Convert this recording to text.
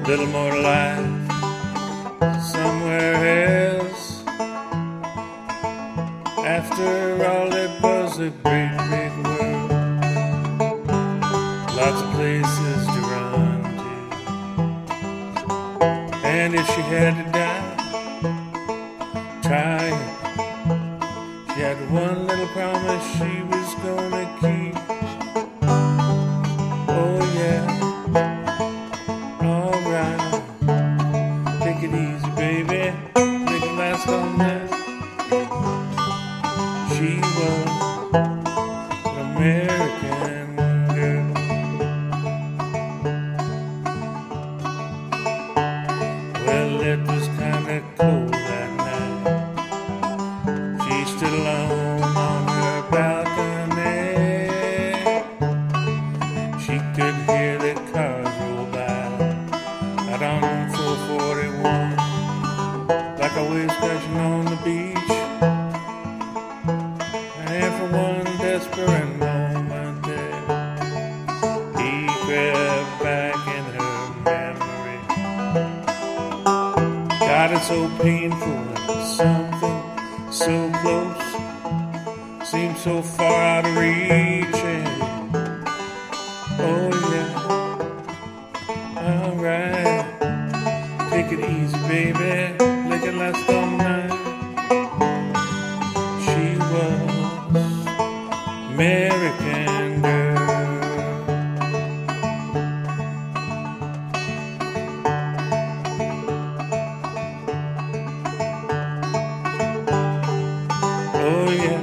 little more life somewhere else. After all, it was a great big world, lots of places to run to. And if she had to die trying, she had one little promise she was gonna keep. Oh yeah, alright, take it easy baby, make it last all night. She was an American girl. Well, it was kinda cold that night. She stood alone on her balcony. She could hear the cars roll by out on 441, like a wave crashing on the beach. And for one desperate moment there, he crept back in her memory. God, it's so painful when something so close seems so far out of reach. And oh yeah, alright, take it easy baby, let it last all night. She was American girl. Oh yeah.